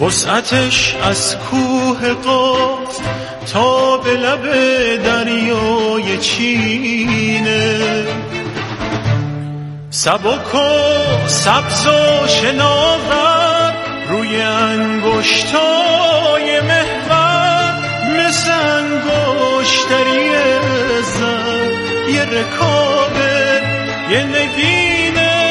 وسعتش از کوه قاف تا به لب دریای چینه، سبک و سبز و شناور روی انگشتای محور، مثل انگشتری زن یه رکابه، یه نگینه،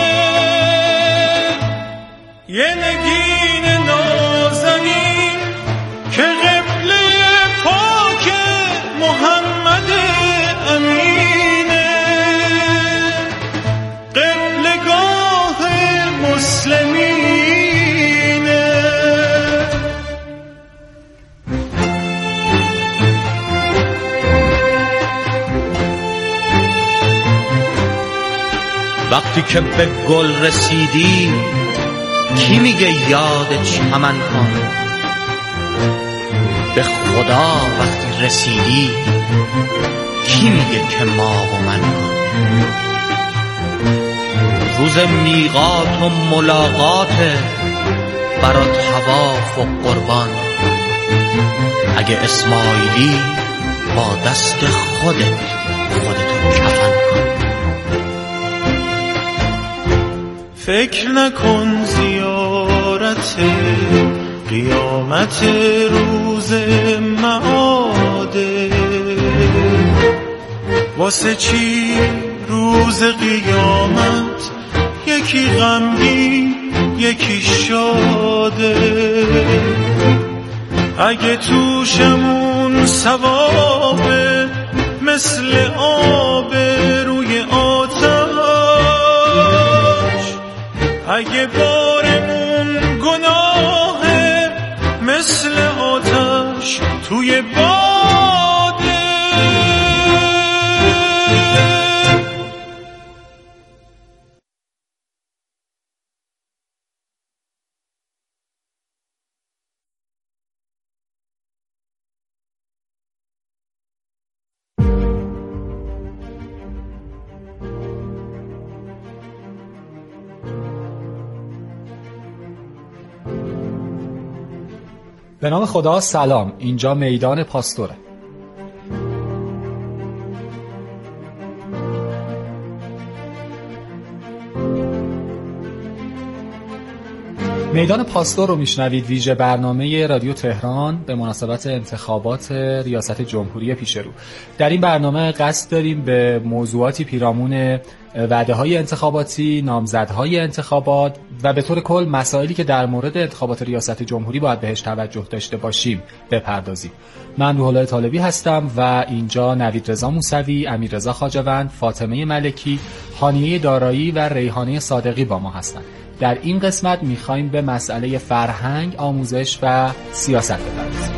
یه نگین نازنین که قبله پاک محمد امینه، قبلگاه مسلمینه. وقتی که به گل رسیدی کی میگه یاد چمن کن؟ به خدا وقتی رسیدی کی میگه که ما و من کن؟ روز میقات و ملاقات برات طواف و قربان، اگه اسماعیلی با دست خودتو کفن کن. فکر نکن زیارت قیامت روز معاده، واسه چی روز قیامت یکی غمگین یکی شاده؟ اگه توشمون ثوابه مثل آب روی آتش، اگه بارمون گناهه مثل آتش توی باده. به نام خدا. سلام، اینجا میدان پاستوره. میدان پاستور رو میشنوید، ویژه برنامه رادیو تهران به مناسبت انتخابات ریاست جمهوری پیش رو. در این برنامه قصد داریم به موضوعاتی پیرامون وعده‌های انتخاباتی، نامزدهای انتخابات و به طور کل مسائلی که در مورد انتخابات ریاست جمهوری باید بهش توجه داشته باشیم بپردازیم. من روح‌الله طالبی هستم و اینجا نوید رضا موسوی، امیررضا خواجه‌وند، فاطمه ملکی، هانیه دارایی و ریحانه صادقی با ما هستند. در این قسمت می‌خوایم به مسئله فرهنگ، آموزش و سیاست بپردازیم.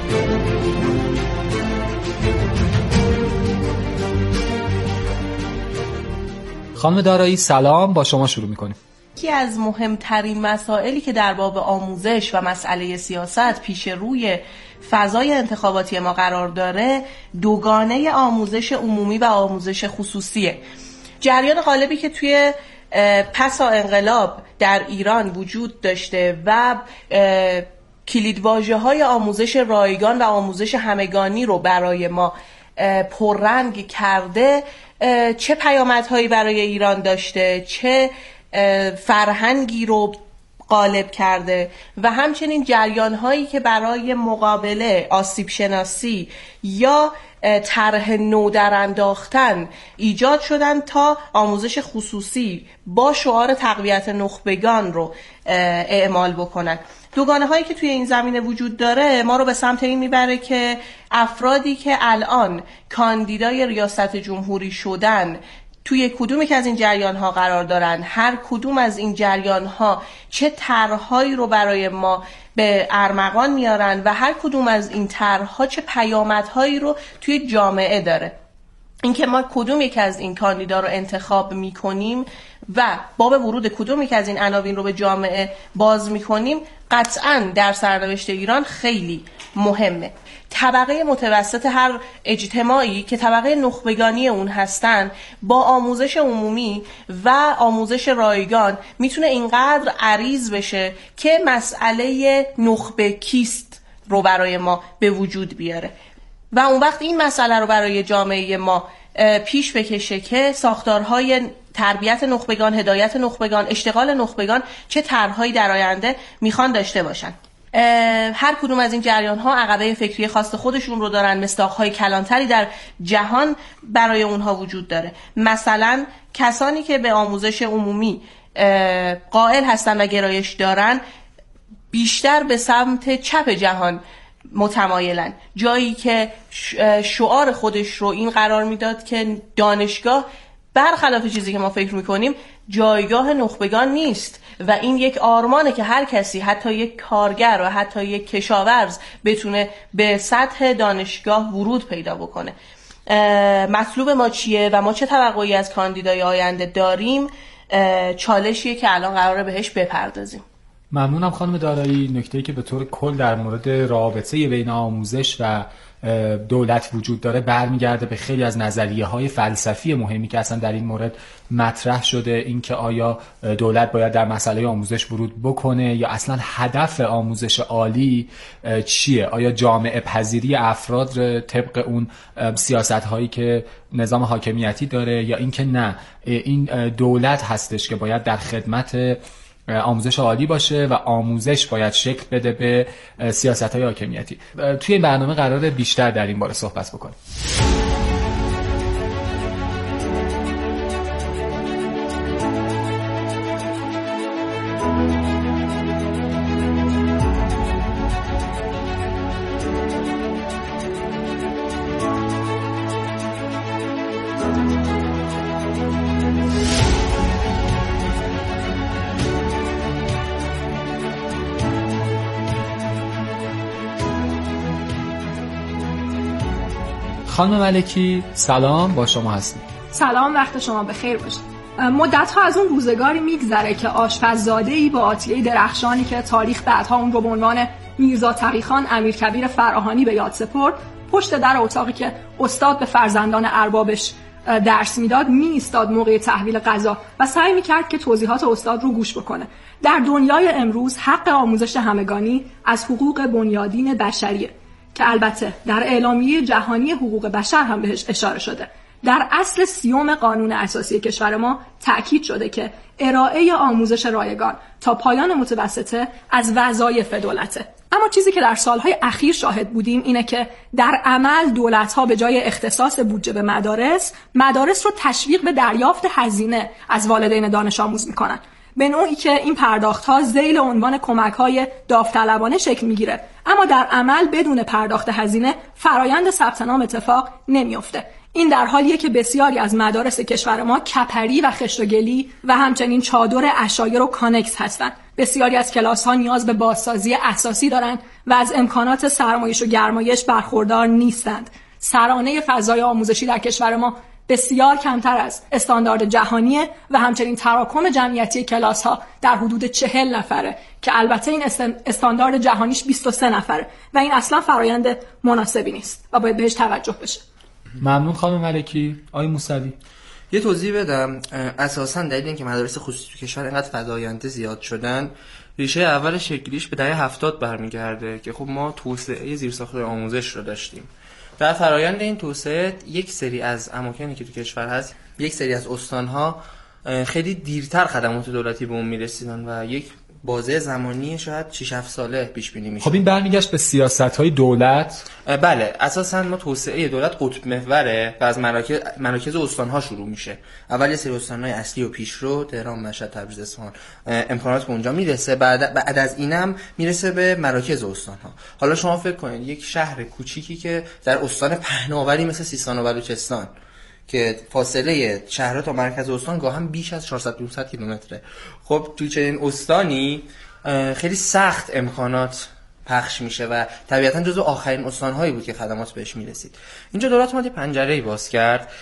خانم دارایی سلام، با شما شروع می‌کنیم. یکی از مهمترین مسائلی که در باب آموزش و مسئله سیاست پیش روی فضای انتخاباتی ما قرار داره، دوگانه آموزش عمومی و آموزش خصوصیه. جریان غالبی که توی پسا انقلاب در ایران وجود داشته و کلیدواژه‌های آموزش رایگان و آموزش همگانی رو برای ما پررنگ کرده، چه پیامدهایی برای ایران داشته، چه فرهنگی رو غالب کرده و همچنین جریان‌هایی که برای مقابله آسیب شناسی یا طرح نو در انداختن ایجاد شدن تا آموزش خصوصی با شعار تقویت نخبگان رو اعمال بکنن. دوگانه هایی که توی این زمینه وجود داره ما رو به سمت این میبره که افرادی که الان کاندیدای ریاست جمهوری شدن توی کدومی که از این جریان ها قرار دارن، هر کدوم از این جریان ها چه طرح‌هایی رو برای ما به ارمغان میارن و هر کدوم از این طرح‌ها چه پیامدهایی رو توی جامعه داره. اینکه ما کدوم یک از این کاندیدا رو انتخاب میکنیم و باب ورود کدوم یک از این عناوین رو به جامعه باز میکنیم قطعاً در سرنوشت ایران خیلی مهمه. طبقه متوسط هر اجتماعی که طبقه نخبگانی اون هستن با آموزش عمومی و آموزش رایگان میتونه اینقدر عریض بشه که مسئله نخبه کیست رو برای ما به وجود بیاره و اون وقت این مسئله رو برای جامعه ما پیش بکشه که ساختارهای تربیت نخبگان، هدایت نخبگان، اشتغال نخبگان چه طرحهایی در آینده میخوان داشته باشن. هر کدوم از این جریان ها عقبه فکری خاص خودشون رو دارن، مصداق‌های کلانتری در جهان برای اونها وجود داره. مثلا کسانی که به آموزش عمومی قائل هستن و گرایش دارن بیشتر به سمت چپ جهان متمایلن، جایی که شعار خودش رو این قرار میداد که دانشگاه برخلاف چیزی که ما فکر میکنیم جایگاه نخبگان نیست و این یک آرمانه که هر کسی، حتی یک کارگر و حتی یک کشاورز بتونه به سطح دانشگاه ورود پیدا بکنه. مطلوب ما چیه و ما چه توقعی از کاندیدای آینده داریم؟ چالشیه که الان قراره بهش بپردازیم. ممنونم خانم دارایی. نکته‌ای که به طور کل در مورد رابطه بین آموزش و دولت وجود داره برمیگرده به خیلی از نظریه‌های فلسفی مهمی که اصلا در این مورد مطرح شده. اینکه آیا دولت باید در مسئله آموزش ورود بکنه یا اصلا هدف آموزش عالی چیه؟ آیا جامعه پذیری افراد طبق اون سیاست‌هایی که نظام حاکمیتی داره یا اینکه نه، این دولت هستش که باید در خدمت آموزش عالی باشه و آموزش باید شکل بده به سیاست‌های حاکمیتی. توی این برنامه قراره بیشتر در این باره صحبت بکنیم. خانم ملکی سلام، با شما هستیم. سلام، وقت شما بخیر باشه. مدت‌ها از اون روزگاری میگذره که آشپززاده‌ای با آتیه درخشانی که تاریخ بعدها اون رو به عنوان میرزا تقی‌خان امیرکبیر فراهانی به یاد سپرد، پشت در اتاقی که استاد به فرزندان اربابش درس میداد ایستاد موقع تحویل غذا و سعی میکرد که توضیحات استاد رو گوش بکنه. در دنیای امروز حق آموزش همگانی از حقوق بنیادین بشریه که البته در اعلامیه جهانی حقوق بشر هم بهش اشاره شده. در اصل 30 قانون اساسی کشور ما تأکید شده که ارائه آموزش رایگان تا پایان متوسطه از وظایف دولته. اما چیزی که در سالهای اخیر شاهد بودیم اینه که در عمل دولت‌ها به جای اختصاص بودجه به مدارس رو تشویق به دریافت هزینه از والدین دانش آموز میکنن، به نوعی که این پرداخت‌ها ذیل عنوان کمک‌های داوطلبانه شکل میگیره، اما در عمل بدون پرداخت هزینه فرایند ثبت نام اتفاق نمیفته. این در حالیه که بسیاری از مدارس کشور ما کپری و خشت‌وگلی و همچنین چادر عشایر و کانکس هستند. بسیاری از کلاس‌ها نیاز به بازسازی اساسی دارند و از امکانات سرمایش و گرمایش برخوردار نیستند. سرانه فضای آموزشی در کشور ما بسیار کمتر از استاندارد جهانیه و همچنین تراکم جمعیتی کلاس‌ها در حدود 40 نفره که البته این استاندارد جهانیش 23 نفره و این اصلا فرایند مناسبی نیست و باید بهش توجه بشه. ممنون خانم ملکی. آقای موسوی یه توضیح بدم. اساساً دلیل اینکه مدارس خصوصی تو کشور اینقدر فزاینده زیاد شدن، ریشه اول شکلیش به دهه 70 برمیگرده که خب ما توسعه زیرساخت‌های آموزش رو داشتیم. در فرایند این توسعه یک سری از اماکنی که تو کشور هست، یک سری از استان‌ها خیلی دیرتر خدمات دولتی به اون میرسیدن و یک بازه زمانی شاید 6-7 ساله پیش بینی میشه. خب این برمیگشت به سیاست‌های دولت. بله، اساساً ما توسعه دولت قطب محوره و از مراکز استان‌ها شروع میشه. اول یه سری استان‌های اصلی و پیشرو، تهران، مشهد، تبریز، اصفهان، امکانات به اونجا میرسه. بعد از اینم میرسه به مراکز استان‌ها. حالا شما فکر کنید یک شهر کوچیکی که در استان پهناوری مثل سیستان و بلوچستان که فاصله شهرها تا مرکز استان گاهم بیش از 400-500 کیلومتره. خب توی چنین استانی خیلی سخت امکانات پخش میشه و طبیعتاً جزو آخرین استان‌هایی بود که خدمات بهش میرسید. اینجا دولت اومد پنجره‌ای باز کرد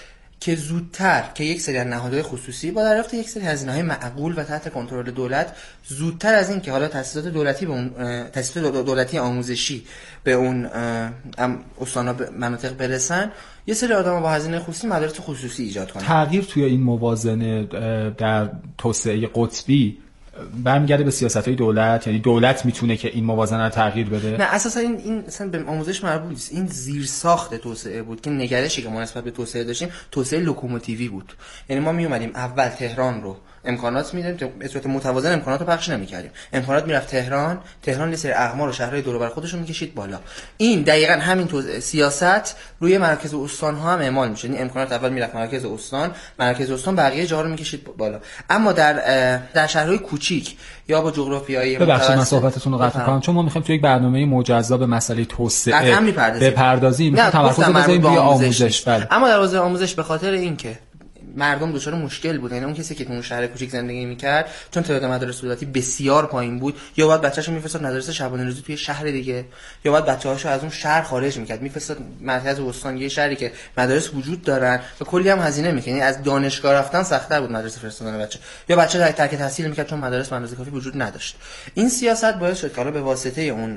که زودتر که یک سری از نهادهای خصوصی با دریافت یک سری هزینه‌های معقول و تحت کنترل دولت زودتر از این که حالا تأسیسات دولتی به اون تأسیسات دولتی آموزشی به اون استان‌ها مناطق برسن، یه سری آدم با هزینه خصوصی مدارس خصوصی ایجاد کنن. تغییر توی این موازنه در توسعه قطبی برمیگرده به سیاست‌های دولت، یعنی دولت میتونه که این موازنه رو تغییر بده؟ نه، اساسا این اصلا به آموزش مربوط نیست. این زیرساخت توسعه بود که نگرشی که ما نسبت به توسعه داشتیم توسعه لوکوموتیوی بود. یعنی ما می اومدیم اول تهران رو امکانات میدیم، به صورت متوازن امکانات رو پخش نمی‌کردیم. امکانات میرفت تهران یه سری اقمار و شهرهای دور و بر خودش رو می‌کشید بالا. این دقیقاً همین سیاست روی مرکز استان‌ها هم اعمال میشه. یعنی امکانات اول میرفت مرکز استان بقیه جاها رو می‌کشید بالا. اما در شهرهای کوچیک یا با جغرافیایی ببخشید من صحبتتون رو قطع می‌کنم، چون ما می‌خوایم توی یک برنامه مجزا به مسئله توسعه بپردازیم. تمرکز بذاریم روی آموزش. اما در حوزه آموزش به خاطر اینکه مردم دچار مشکل بود، یعنی اون کسی که تو اون شهر کوچیک زندگی می‌کرد چون تعداد مدارس دولتی بسیار پایین بود، یا باید بچه‌شو می‌فرستاد مدرسه شبانه روزی توی شهر دیگه، یا باید بچه‌هاشو از اون شهر خارج می‌کرد می‌فرستاد مرکز استان، یه شهری که مدارس وجود دارن و کلی هم هزینه می‌کنه. یعنی از دانشگاه رفتن سخت‌تر بود مدرسه فرستادن بچه، یا بچه ترک تحصیل می‌کرد چون مدارس به اندازه کافی وجود نداشت. این سیاست باعث شد که حالا به واسطه اون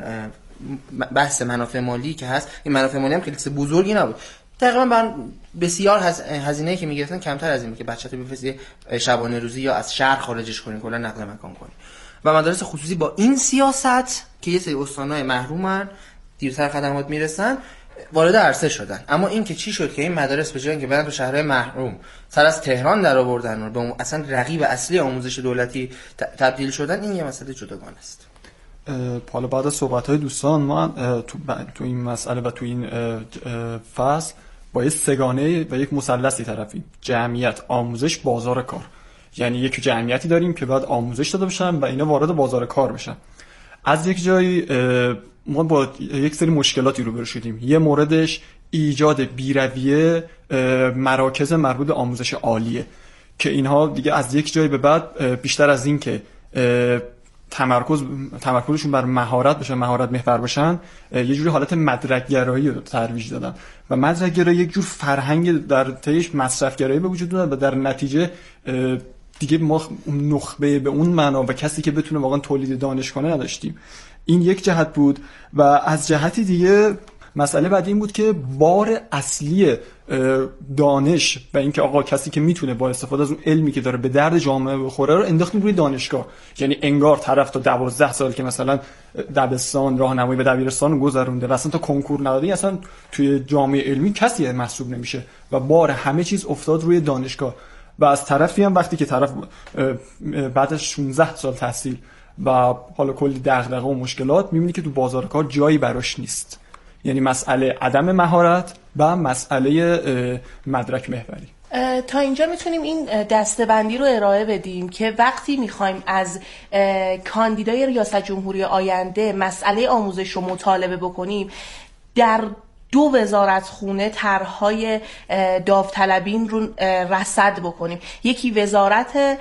بحث منافع مالی که هست، این منافع مالی هم خیلی بزرگی نبود، تقریبا بسیار هزینه‌ای که می‌گرفتن کمتر از این که بچه‌تو بفرستی شبانه روزی یا از شهر خارجش کنی، کلا نقل مکان کنی. و مدارس خصوصی با این سیاست که یه سری استان‌های محرومن دیرتر خدمات میرسن وارد عرصه شدن. اما این که چی شد که این مدارس به جای اینکه برن تو شهرهای محروم سر از تهران در آوردن و به اصلا رقیب اصلی آموزش دولتی تبدیل شدن، این یه مسئله جداگانه است. حالا بعد از صحبت‌های دوستان ما تو این مسئله و تو این فصل با یک سگانه و یک مثلثی طرفیم: جمعیت، آموزش، بازار کار. یعنی یک جمعیتی داریم که باید آموزش داده بشن و اینا وارد بازار کار بشن. از یک جایی ما با یک سری مشکلاتی روبرو شدیم. یه موردش ایجاد بی‌رویه مراکز مربوط به آموزش عالیه که اینها دیگه از یک جایی به بعد بیشتر از این که تمرکزشون بر مهارت بشه، مهارت محور باشن، یه جوری حالت مدرک گرایی رو ترویج دادن و مدرک گرایی یک جور فرهنگ در تهش مصرف گرایی به وجود دادن و در نتیجه دیگه ما نخبه به اون معنا و کسی که بتونه واقعا تولید دانش کنه نداشتیم. این یک جهت بود و از جهتی دیگه مسئله بعدی این بود که بار اصلی دانش و اینکه آقا کسی که میتونه با استفاده از اون علمی که داره به درد جامعه بخوره رو انداختیم روی دانشگاه. یعنی انگار طرف تا 12 سال که مثلا دبستان راهنمایی به دبیرستان رو گذرونده و اصلا تا کنکور نداده، اصلا توی جامعه علمی کسی محسوب نمیشه و بار همه چیز افتاد روی دانشگاه. و از طرفی هم وقتی که طرف بعد از 16 سال تحصیل و حالا کلی دغدغه و مشکلات میبینی که تو بازار کار جایی براش نیست. یعنی مسئله عدم مهارت و مسئله مدرک محوری. تا اینجا میتونیم این دسته‌بندی رو ارائه بدیم که وقتی میخوایم از کاندیدای ریاست جمهوری آینده مسئله آموزش رو مطالبه بکنیم، در 2 وزارتخونه طرح‌های داوطلبین رو رصد بکنیم. یکی وزارت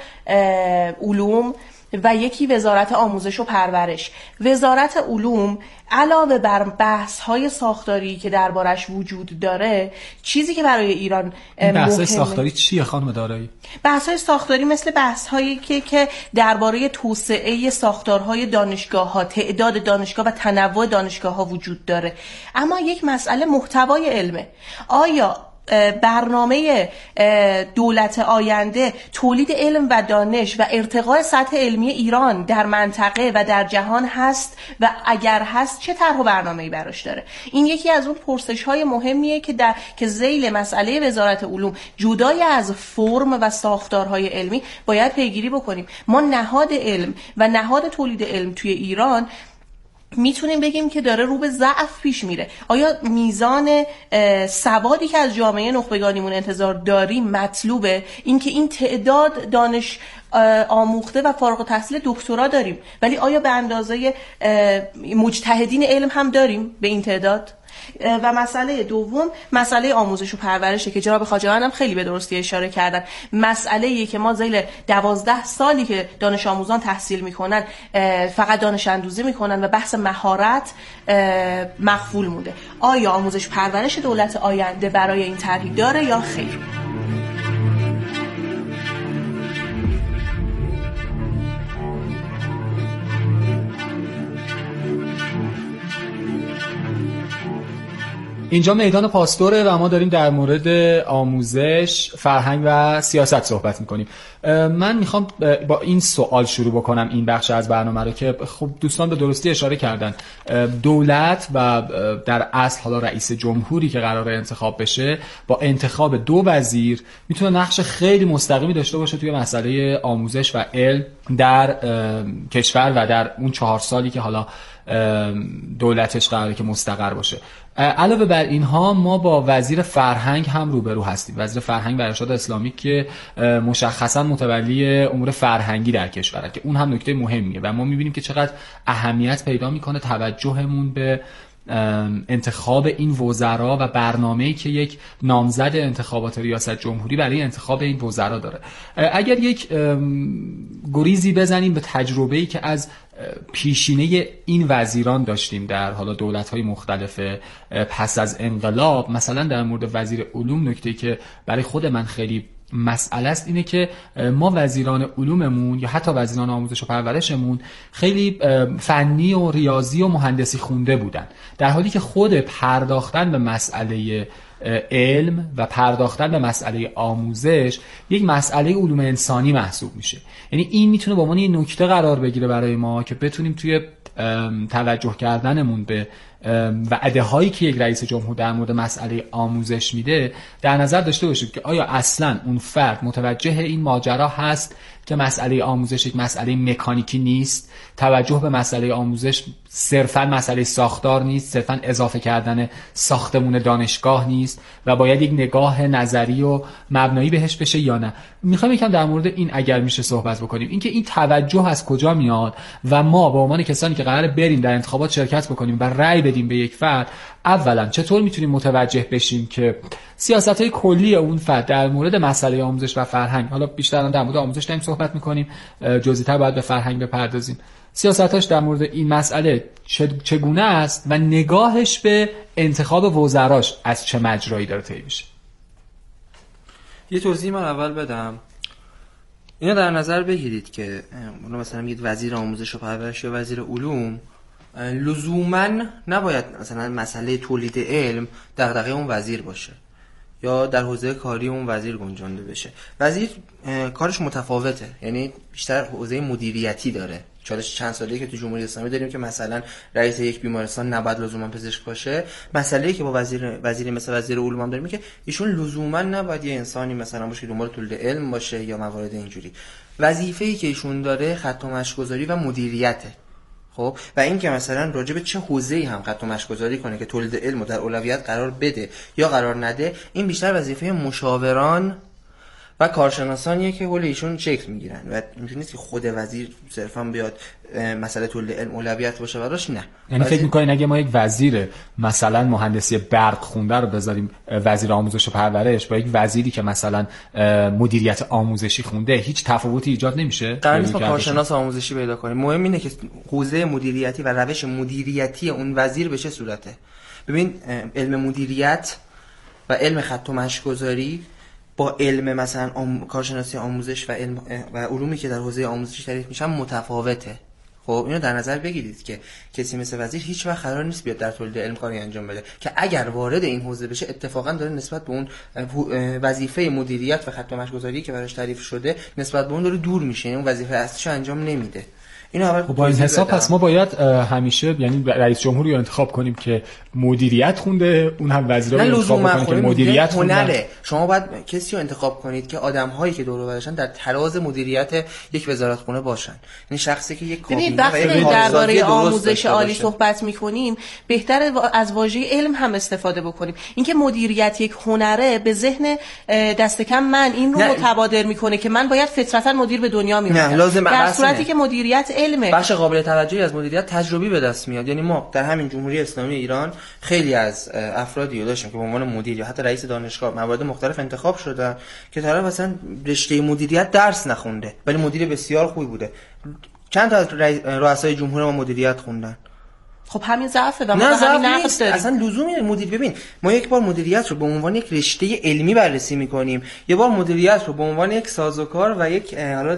علوم و یکی وزارت آموزش و پرورش. وزارت علوم علاوه بر بحث‌های ساختاری که دربارش وجود داره، چیزی که برای ایران بحث‌های ساختاری چیه خانم دارایی؟ بحث‌های ساختاری مثل بحث‌هایی که درباره توسعه ساختارهای دانشگاه‌ها، تعداد دانشگاه و تنوع دانشگاه‌ها وجود داره. اما یک مسئله محتوای علمه. آیا برنامه دولت آینده تولید علم و دانش و ارتقاء سطح علمی ایران در منطقه و در جهان هست و اگر هست چه طرح و برنامه‌ای براش داره؟ این یکی از اون پرسش‌های مهمیه که ذیل مسئله وزارت علوم جدای از فرم و ساختارهای علمی باید پیگیری بکنیم. ما نهاد علم و نهاد تولید علم توی ایران میتونیم بگیم که داره رو به ضعف پیش میره. آیا میزان سوادی که از جامعه نخبگانیمون انتظار داریم مطلوبه؟ اینکه این تعداد دانش آموخته و فارغ التحصیل دکترا داریم، ولی آیا به اندازه مجتهدین علم هم داریم به این تعداد؟ و مسئله دوم مسئله آموزش و پرورشه که جناب خواجه‌وند هم خیلی به درستی اشاره کردن. مسئله‌ای که ما ذیل 12 سالی که دانش آموزان تحصیل میکنن فقط دانش اندوزی میکنن و بحث مهارت مغفول مونده. آیا آموزش پرورش دولت آینده برای این طرحی داره یا خیر؟ اینجا میدان پاستوره و ما داریم در مورد آموزش، فرهنگ و سیاست صحبت میکنیم. من میخوام با این سوال شروع بکنم این بخش از برنامه رو که خب دوستان به درستی اشاره کردن. دولت و در اصل حالا رئیس جمهوری که قراره انتخاب بشه با انتخاب 2 وزیر میتونه نقش خیلی مستقیمی داشته باشه توی مسئله آموزش و علم در کشور و در اون 4 سالی که حالا دولتش قراره که مستقر باشه. علاوه بر اینها ما با وزیر فرهنگ هم روبرو هستیم، وزیر فرهنگ و ارشاد اسلامی که مشخصا متولی امور فرهنگی در کشوره که اون هم نکته مهمیه و ما میبینیم که چقدر اهمیت پیدا میکنه توجهمون به انتخاب این وزرا و برنامه‌ای که یک نامزد انتخابات ریاست جمهوری برای انتخاب این وزرا داره. اگر یک گریزی بزنیم به تجربه‌ای که از پیشینه این وزیران داشتیم در حالا دولت‌های مختلف پس از انقلاب، مثلا در مورد وزیر علوم نکته‌ای که برای خود من خیلی مسئله است اینه که ما وزیران علوممون یا حتی وزیران آموزش و پرورشمون خیلی فنی و ریاضی و مهندسی خونده بودن، در حالی که خود پرداختن به مسئله علم و پرداختن به مسئله آموزش یک مسئله علوم انسانی محسوب میشه. یعنی این میتونه به عنوان یه نکته قرار بگیره برای ما که بتونیم توی توجه کردنمون به وعده هایی که یک رئیس جمهور در مورد مسئله آموزش میده در نظر داشته باشیم که آیا اصلا اون فرد متوجه این ماجرا هست که مسئله آموزش یک مسئله مکانیکی نیست، توجه به مسئله آموزش صرفا مسئله ساختار نیست، صرفا اضافه کردن ساختمون دانشگاه نیست و باید یک نگاه نظری و مبنایی بهش بشه یا نه. میخوام یکم در مورد این اگر میشه صحبت بکنیم، اینکه این توجه از کجا میاد و ما به عنوان کسانی که قراره بریم در انتخابات شرکت بکنیم و رأی بدیم به یک فرد، اولا چطور میتونیم متوجه بشیم که سیاست‌های کلی اون فرد در مورد مسئله آموزش و فرهنگ، حالا بیشتر در مورد آموزش داریم صحبت میکنیم، جزئی‌تر باید به فرهنگ بپردازیم، سیاستاش در مورد این مسئله چگونه است و نگاهش به انتخاب وزراش از چه مجرایی داره طی میشه. یه توضیح من اول بدم. اینا در نظر بگیرید که مثلا میگید وزیر آموزش و پرورش یا وزیر علوم لزوما نباید مثلا مسئله تولید علم دغدغه اون وزیر باشه یا در حوزه کاری اون وزیر گنجانده بشه. وزیر کارش متفاوته، یعنی بیشتر حوزه مدیریتی داره. چالش چند ساله‌ای که تو جمهوری اسلامی داریم که مثلا رئیس یک بیمارستان نباید لزوما پزشک باشه، مسئله‌ای که با وزیر مثل وزیر علوم هم داریم که ایشون لزوما نباید یه انسانی مثلا باشه که دنبال تولید علم باشه یا موارد اینجوری. وظیفه‌ای که ایشون داره خط و مشی‌گذاری و مدیریته. خب و این که مثلا راجع به چه حوزه‌ای هم خط و مشی‌گذاری کنه که تولید علم رو در اولویت قرار بده یا قرار نده، این بیشتر وظیفه مشاوران و کارشناسانیه که حول ایشون شکل میگیرن و اینجوری نیست که خود وزیر صرفا بیاد مسئله تولید علم اولویت باشه براش. نه، یعنی فکر می‌کنین اگه ما یک وزیر مثلا مهندسی برق خونده رو بذاریم وزیر آموزش و پرورش با یک وزیری که مثلا مدیریت آموزشی خونده، هیچ تفاوتی ایجاد نمیشه؟ قرار نیست کارشناس آموزشی پیدا کنیم. مهم اینه که حوزه مدیریتی و روش مدیریتی اون وزیر به چه صورته. ببین علم مدیریت و علم خط و مشی‌گذاری با علم مثلا کارشناسی آموزش و علم و علومی که در حوزه آموزش تعریف میشن متفاوته. خب اینو در نظر بگیرید که کسی مثل وزیر هیچ وقت قرار نیست بیاد در تولید علم کاری انجام بده که اگر وارد این حوزه بشه اتفاقا داره نسبت به اون وظیفه مدیریت و خط و مشی‌گذاری که براش تعریف شده نسبت به اون داره دور میشه، اون وظیفه اصلیشو انجام نمیده. خب با این حساب پس ما باید همیشه یعنی رئیس جمهوری رو انتخاب کنیم که مدیریت خونده، اون هم وزیرا رو انتخاب کنیم که مدیریت خونده. شما باید کسی رو انتخاب کنید که آدم‌هایی که دور و برشن در تراز مدیریت یک وزارتخونه باشن، یعنی شخصی که یک کابینه وقتی درباره آموزش عالی صحبت می‌کنیم بهتره از واژه علم هم استفاده بکنیم. اینکه مدیریت یک هنره به ذهن دست کم من این رو متبادر می‌کنه که من باید فطرتاً مدیر به دنیا میام، در صورتی که مدیریت علمه. بخش قابل توجهی از مدیریت تجربی به دست میاد. یعنی ما در همین جمهوری اسلامی ایران خیلی از افرادی رو داشتیم که به عنوان مدیر یا حتی رئیس دانشگاه موارد مختلف انتخاب شدن که طرف مثلا رشته مدیریت درس نخونده ولی مدیر بسیار خوبی بوده. چند تا از رؤسای جمهور ما مدیریت خوندن. خب همین ضعفه و ما همین نقص داریم. اصلا لزومی مدیر ببین ما یک بار مدیریت رو به عنوان یک رشته علمی بررسی می‌کنیم، یه بار مدیریت رو به عنوان یک سازوکار و یک حالا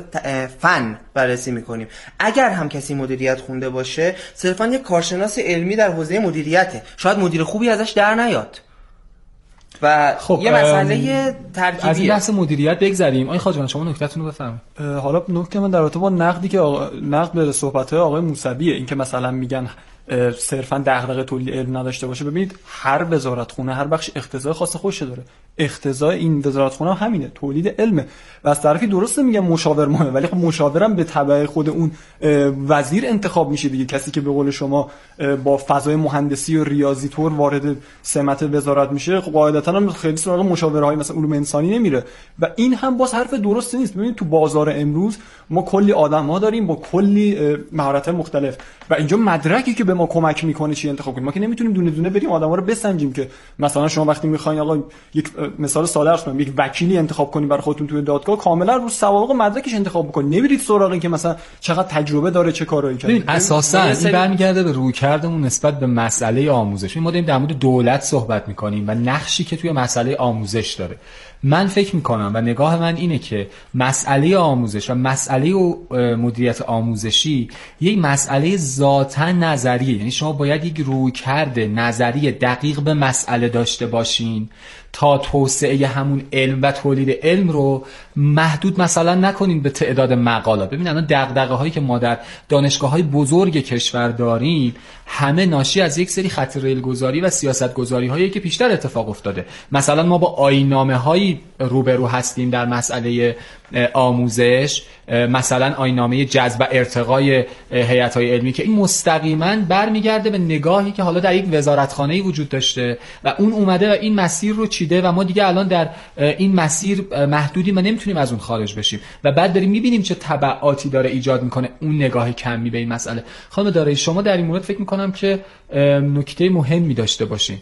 فن بررسی می‌کنیم. اگر هم کسی مدیریت خونده باشه صرفا یک کارشناس علمی در حوزه مدیریته، شاید مدیر خوبی ازش در نیاد و خب یه مسئله ترکیبیه. از این بحث مدیریت بگذریم. آقای خواجه شما نکتهتون رو بفرمایید. حالا نکته من در رابطه با نقدی که نقد به صحبت‌های آقای موسویه، این که مثلا میگن صرفا دغدغه تولید علم نداشته باشه. ببینید هر وزارتخونه، هر بخش اقتضای خاص خودش داره. اقتضای این وزارتخونه همینه، تولید علمه. و از طرفی درسته میگم مشاور مهمه، ولی خب مشاورم به تبع خود اون وزیر انتخاب میشه دیگه. کسی که به قول شما با فضای مهندسی و ریاضی طور وارد سمت وزارت میشه، خب قاعدتا هم خیلی سراغ مشاورهای مثلا علوم انسانی نمیره. و این هم باز حرف درستی نیست. ببینید تو بازار امروز ما کلی آدم‌ها داریم با کلی مهارت‌های مختلف و اینجا مدرکی که به ما کمک میکنه چی انتخاب کنیم. ما که نمیتونیم دونه دونه بریم آدم‌ها رو بسنجیم که مثلا شما وقتی میخواین آقا یک مثال ساده ارز کنم یک وکیلی انتخاب کنید برای خودتون توی دادگاه، کاملا رو سوابق مدرکش انتخاب بکنید. نمیرید سراغ این که مثلا چقدر تجربه داره، چه کارایی کرده. اساسا این برمیگرده به رویکردمون نسبت به مسئله آموزش. ما داریم در مورد دولت صحبت میکنیم و نقشی که توی مسئله آموزش داره. من فکر میکنم و نگاه من اینه که مسئله آموزش و مسئله مدیریت آموزشی یک مسئله ذاتاً نظریه. یعنی شما باید یک رویکرد نظری دقیق به مسئله داشته باشین تا توسعه همون علم و تولید علم رو محدود مثلا نکنین به تعداد مقالات. ببین الان دغدغه هایی که ما در دانشگاه های بزرگ کشور داریم همه ناشی از یک سری خط ریل گذاری و سیاست گذاری هایی که پیشتر اتفاق افتاده. مثلا ما با آیین‌نامه هایی روبرو هستیم در مسئله آموزش، مثلا آیین‌نامه جذب و ارتقای هیئت‌های علمی که این مستقیما برمیگرده به نگاهی که حالا در یک وزارتخانه‌ای وجود داشته و اون اومده و این مسیر رو چیده و ما دیگه الان در این مسیر محدودیم و نمیتونیم از اون خارج بشیم و بعد داریم میبینیم چه تبعاتی داره ایجاد میکنه اون نگاه کمی به این مسئله. خانم دارایی شما در این مورد فکر میکنم که نکته مهمی داشته باشین.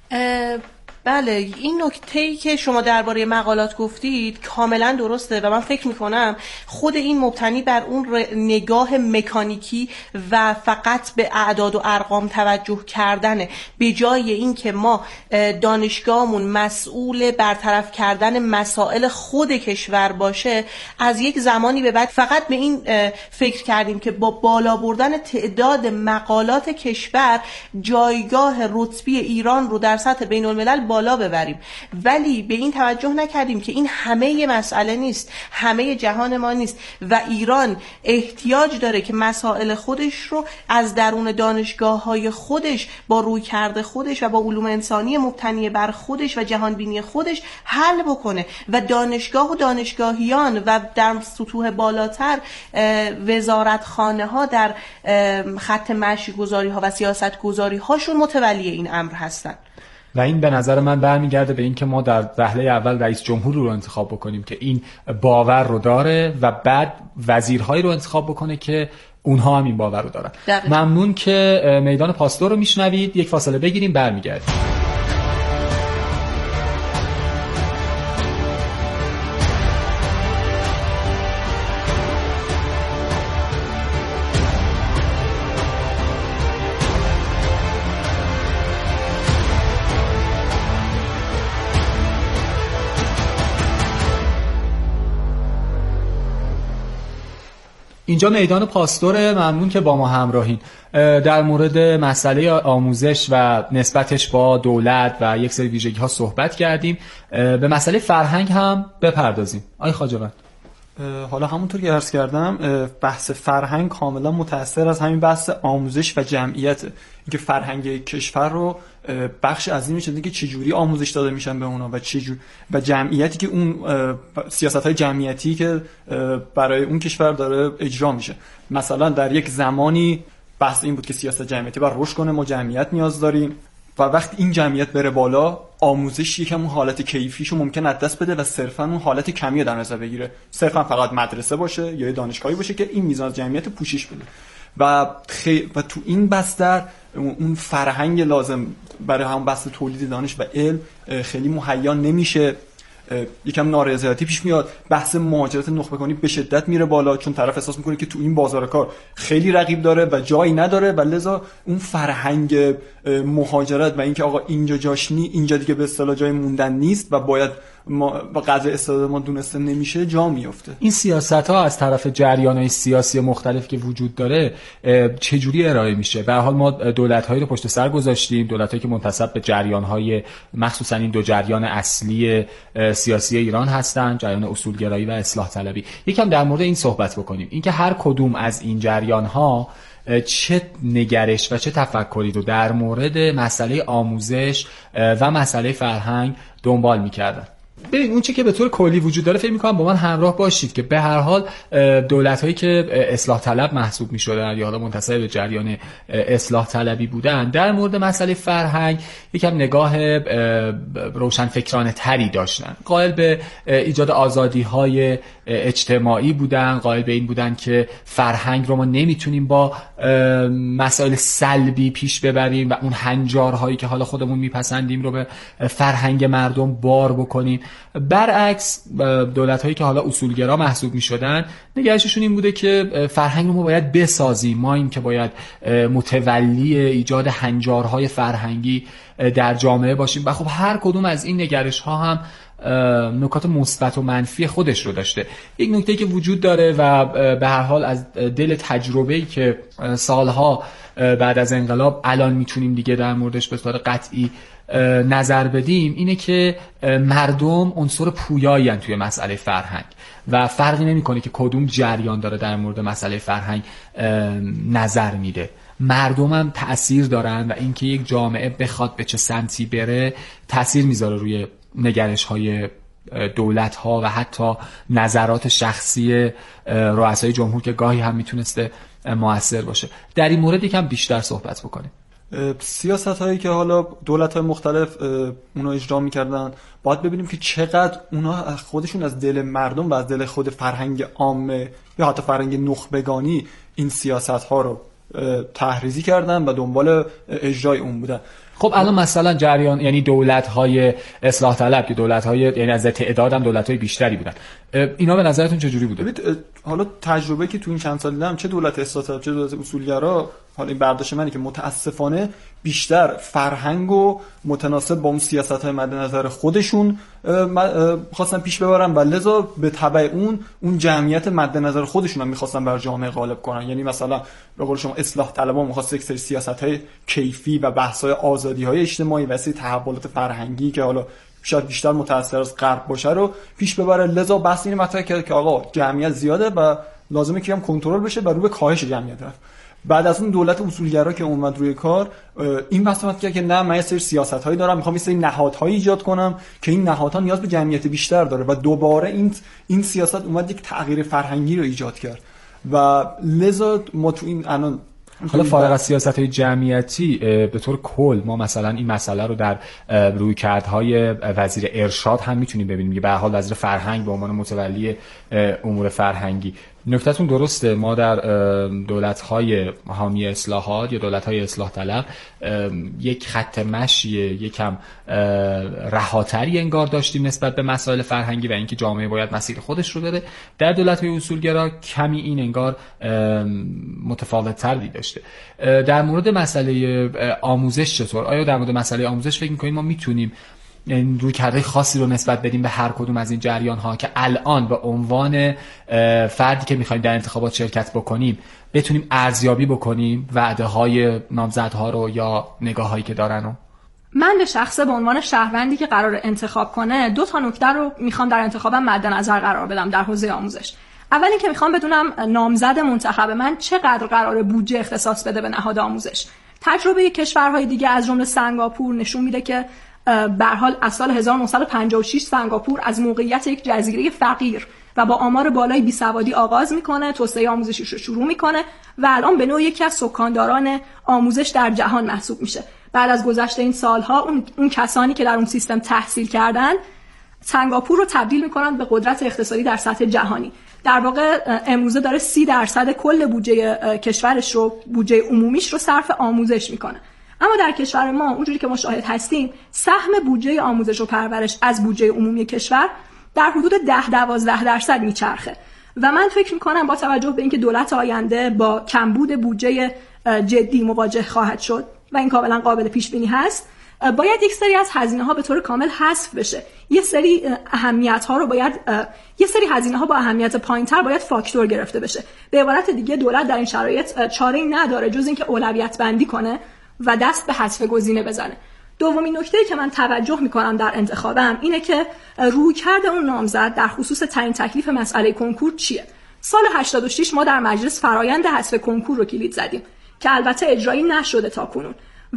بله، این نکته‌ای که شما درباره مقالات گفتید کاملا درسته و من فکر میکنم خود این مبتنی بر اون نگاه مکانیکی و فقط به اعداد و ارقام توجه کردنه، به جای این که ما دانشگاهمون مسئول برطرف کردن مسائل خود کشور باشه. از یک زمانی به بعد فقط به این فکر کردیم که با بالا بردن تعداد مقالات کشور جایگاه رتبی ایران رو در سطح بین الملل بالا ببریم، ولی به این توجه نکردیم که این همه مسئله نیست، همه جهان ما نیست و ایران احتیاج داره که مسائل خودش رو از درون دانشگاه‌های خودش با رویکرد خودش و با علوم انسانی مبتنی بر خودش و جهانبینی خودش حل بکنه و دانشگاه و دانشگاهیان و در سطوح بالاتر وزارتخانه‌ها در خط مشی گذاری‌ها و سیاست گذاری‌هاشون متولی این امر هستن. و این به نظر من برمیگرده به این که ما در وهله اول رئیس جمهور رو انتخاب بکنیم که این باور رو داره و بعد وزیرهایی رو انتخاب بکنه که اونها هم این باور رو دارن. ممنون که میدان پاستور رو میشنوید. یک فاصله بگیریم برمیگردیم. اینجا میدان پاستور. ممنون که با ما همراهین. در مورد مسئله آموزش و نسبتش با دولت و یک سری ویژگی ها صحبت کردیم. به مسئله فرهنگ هم بپردازیم. آقای خواجه‌وند. حالا همونطور که عرض کردم بحث فرهنگ کاملا متأثر از همین بحث آموزش و جمعیت. اینکه فرهنگ کشور رو بخش عظیمی شده که چجوری آموزش داده میشن به اونا و جمعیتی که اون سیاست‌های جمعیتی که برای اون کشور داره اجرا میشه. مثلا در یک زمانی بحث این بود که سیاست جمعیتی باید رشد کنه، ما جمعیت نیاز داریم و وقتی این جمعیت بره بالا آموزش یکم اون حالت کیفیشو ممکن از دست بده و صرفا اون حالت کمی در نظر بگیره، صرفا فقط مدرسه باشه یا دانشگاهی باشه که این میزان جمعیت پوشش بده و تو این بستر اون فرهنگ لازم برای هم بحث تولید دانش و علم خیلی مهیا نمیشه. یکم نارضایتی پیش میاد. بحث مهاجرت نخبگانی به شدت میره بالا چون طرف احساس میکنه که تو این بازار کار خیلی رقیب داره و جایی نداره و لذا اون فرهنگ مهاجرت و اینکه آقا اینجا جاش نی، اینجا دیگه به اصطلاح جای موندن نیست و باید ما با قدر استعداد ما دونسته نمیشه جا میفته. این سیاست‌ها از طرف جریان‌های سیاسی مختلف که وجود داره چجوری ارائه میشه؟ به هر حال ما دولت‌هایی رو پشت سر گذاشتیم، دولت‌هایی که منتسب به جریان‌های مخصوصا این دو جریان اصلی سیاسی ایران هستن، جریان اصولگرایی و اصلاح طلبی. یکم در مورد این صحبت بکنیم، اینکه هر کدوم از این جریان‌ها چه نگرش و چه تفکری رو در مورد مسئله آموزش و مسئله فرهنگ دنبال می‌کردن. ببین اون چی که به طور کلی وجود داره فکر می‌کنم با من همراه باشید که به هر حال دولت‌هایی که اصلاح طلب محسوب می‌شدن یا حالا منتسب به جریان اصلاح طلبی بودن در مورد مسئله فرهنگ یکم نگاه روشنفکرانه تری داشتن، قائل به ایجاد آزادی‌های اجتماعی بودن، قائل به این بودن که فرهنگ رو ما نمیتونیم با مسائل سلبی پیش ببریم و اون هنجارهایی که حالا خودمون میپسندیم رو به فرهنگ مردم بار بکنیم. برعکس دولت‌هایی که حالا اصولگرا محسوب می‌شدن نگرششون این بوده که فرهنگ رو ما باید بسازیم، ما این که باید متولی ایجاد هنجارهای فرهنگی در جامعه باشیم و خب هر کدوم از این نگرش‌ها هم نکات مثبت و منفی خودش رو داشته. یک نکته که وجود داره و به هر حال از دل تجربه‌ای که سالها بعد از انقلاب الان میتونیم دیگه در موردش به طور قطعی نظر بدیم اینه که مردم عنصر پویایی توی مسئله فرهنگ و فرقی نمی‌کنه که کدوم جریان داره در مورد مسئله فرهنگ نظر میده. مردم هم تأثیر دارن و اینکه یک جامعه بخواد به چه سمتی بره تأثیر میذاره روی نگرش‌های دولت‌ها و حتی نظرات شخصی رؤسای جمهور که گاهی هم میتونسته مؤثر باشه. در این مورد یکم بیشتر صحبت بکنیم. سیاست‌هایی که حالا دولت‌های مختلف اونا اجرا می‌کردن باید ببینیم که چقدر اونا خودشون از دل مردم و از دل خود فرهنگ عامه یا حتی فرهنگ نخبگانی این سیاست‌ها رو تحریزی کردن و دنبال اجرای اون بودن. خب الان مثلا جریان یعنی دولت‌های اصلاح طلب که دولت‌های یعنی از تعداد هم دولت‌های بیشتری بودن، اینا به نظرتون چجوری بوده؟ حالا تجربه‌ای که تو این چند سال دیدم چه دولت اصلاح طلب چه دولت اصولگرا، حالا این برداشت منه که متاسفانه بیشتر فرهنگ و متناسب با اون سیاست‌های مد نظر خودشون خواستن پیش ببرن و لذا به تبع اون جمعیت مد نظر خودشون هم می‌خواستن بر جامعه غالب کنن. یعنی مثلا به قول شما اصلاح طلبا می‌خواستن یک سری سیاست‌های کیفی و بحث‌های آزادی‌های اجتماعی و سری تحولات فرهنگی که حالا شاید بیشتر متأثر از غرب باشه رو پیش ببره. لذا بحث این مطرح کرد که آقا جمعیت زیاده و لازمه که هم کنترل بشه و رو به کاهش جمعیت رفت. بعد از اون دولت اصولگرا که اومد روی کار این بحث مطرح کرد که نه من یه سری سیاست‌هایی دارم، می‌خوام یه سری نهادهایی ایجاد کنم که این نهادها نیاز به جمعیت بیشتر داره و دوباره این سیاست اومد یک تغییر فرهنگی رو ایجاد کرد و لذا ما تو این الان حالا فارغ از سیاست‌های جمعیتی به طور کل ما مثلا این مسئله رو در رویکردهای وزیر ارشاد هم میتونیم ببینیم که به هر حال وزیر فرهنگ به عنوان متولی امور فرهنگی. نکته‌تون درسته، ما در دولت‌های حامی اصلاحات یا دولت‌های اصلاح طلب یک خط مشی یکم رهاتری انگار داشتیم نسبت به مسائل فرهنگی و اینکه جامعه باید مسیر خودش رو بره. در دولت‌های اصولگرا کمی این انگار متفاوت‌تر داشته. در مورد مسئله آموزش چطور؟ آیا در مورد مسئله آموزش فکر می‌کنید ما میتونیم رویکردهای خاصی رو نسبت بدیم به هر کدوم از این جریان‌ها که الان به عنوان فردی که می‌خوایم در انتخابات شرکت بکنیم بتونیم ارزیابی بکنیم وعده‌های نامزدها رو یا نگاه‌هایی که دارن رو؟ من به شخصه به عنوان شهروندی که قرار انتخاب کنه 2 تا نکته رو میخوام در انتخابم مد نظر قرار بدم در حوزه آموزش. اول اینکه میخوام بدونم نامزد منتخب من چقدر قراره بودجه اختصاص بده به نهاد آموزش. تجربه کشورهای دیگه از جمله سنگاپور نشون میده که به هر حال از سال 1956 سنگاپور از موقعیت یک جزیره فقیر و با آمار بالای بیسوادی آغاز میکنه، توسعه آموزشیش رو شروع میکنه و الان به نوعی یکی از سکانداران آموزش در جهان محسوب میشه. بعد از گذشت این سالها اون کسانی که در اون سیستم تحصیل کردن سنگاپور رو تبدیل میکنن به قدرت اقتصادی در سطح جهانی. در واقع امروزه داره 30% کل بودجه کشورش رو، بودجه عمومیش رو صرف آموزش میکنه. اما در کشور ما اونجوری که مشاهد هستیم سهم بودجه آموزش و پرورش از بودجه عمومی کشور در حدود 10-12% میچرخه و من فکر میکنم با توجه به اینکه دولت آینده با کمبود بودجه جدی مواجه خواهد شد و این کاملا قابل پیش بینی هست، باید یک سری از هزینه‌ها به طور کامل حذف بشه. یه سری اهمیت‌ها رو باید یه سری هزینه‌ها با اهمیت پایین‌تر باید فاکتور گرفته بشه. به عبارت دیگه دولت در این شرایط چاره‌ای نداره جز اینکه اولویت بندی کنه و دست به حذف گزینه بزنه. دومین نکته‌ای که من توجه می‌کنم در انتخابم اینه که رویکرد اون نامزد در خصوص تعیین تکلیف مسئله کنکور چیه. سال 86 ما در مجلس فرایند حذف کنکور رو کلید زدیم که البته اجرایی نشده تا کنون.